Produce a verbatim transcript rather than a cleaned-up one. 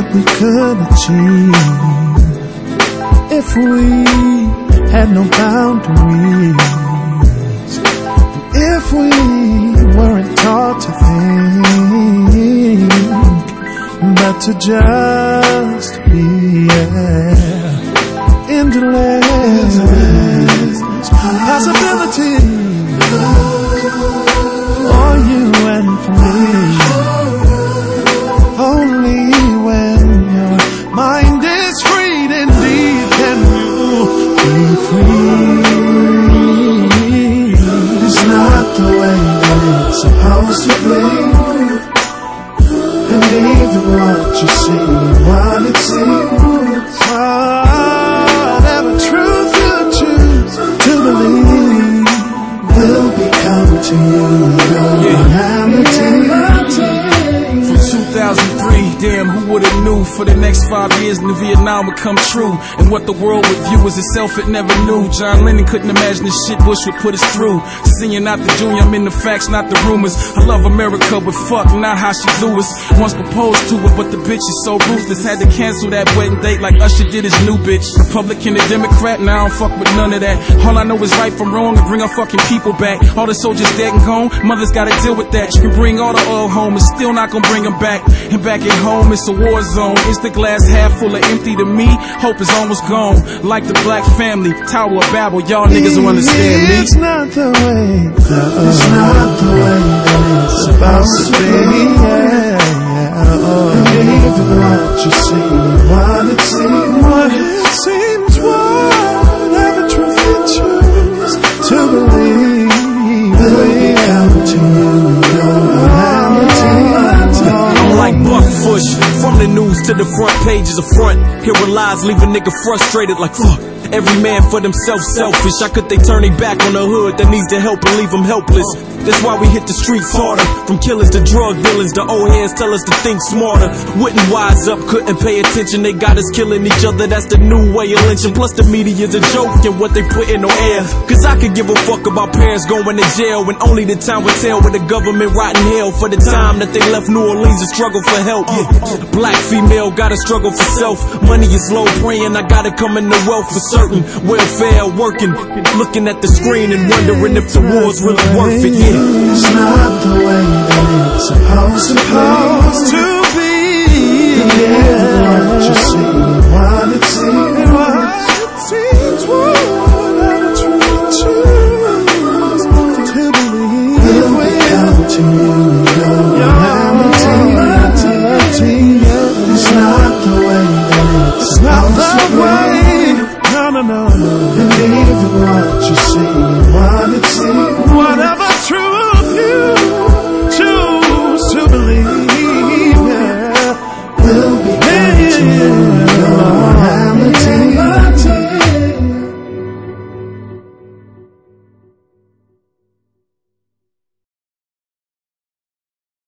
what we could achieve if we had no boundaries, if we weren't taught to think, but to just be, yeah, endless possibilities for you and for me. Only when your mind is freed indeed can you be free. It's not the way that it's supposed to be, and even what you see and what it seems, whatever truth you choose to believe will become to you your reality. From two thousand three, damn, who would've knew for the next five years the Vietnam would come true, and what the world would view as itself it never knew. John Lennon couldn't imagine the shit Bush would put us through. Singing not the junior, I'm in the facts, not the rumors. I love America, but fuck, not how she do us. Once proposed to her, but the bitch is so ruthless, had to cancel that wedding date like Usher did his new bitch. Republican and Democrat, now I don't fuck with none of that. All I know is right from wrong and bring our fucking people back. All the soldiers dead and gone, mothers gotta deal with that. You can bring all the oil home, it's still not gonna bring them back. And back at home, it's a war zone. It's the glass half full of empty to me. Hope is almost gone. Like the Black Family, Tower of Babel, y'all niggas will understand me. It's not the way, no, it's not the way that it's supposed to be. Yeah, yeah, oh. And even what you see, what it seems, what it seems, whatever truth you choose to believe will come to you, your reality. Like Buck Fush, from the news to the front pages of front, hearing lies leave a nigga frustrated like fuck. Every man for themselves selfish. How could they turn their back on the hood that needs the help and leave them helpless? That's why we hit the streets harder. From killers to drug dealers, the old heads tell us to think smarter. Wouldn't wise up, couldn't pay attention. They got us killing each other, that's the new way of lynching. Plus the media's a joke and what they put in the air. Cause I could give a fuck about parents going to jail, when only the time will tell where the government rotting hell for the time that they left New Orleans to struggle for help. Yeah. Black female gotta struggle for self. Money is low, praying I gotta come into wealth for certain. Welfare working, looking at the screen and wondering if the war's really worth it. Yeah. It's not the way that it's supposed to, supposed to be. Yeah, what you see, what it seems, what it seems, whatever truth you choose to believe will come to you, your reality. It's not the way that it's supposed to be. No, no, no, no. And even what you see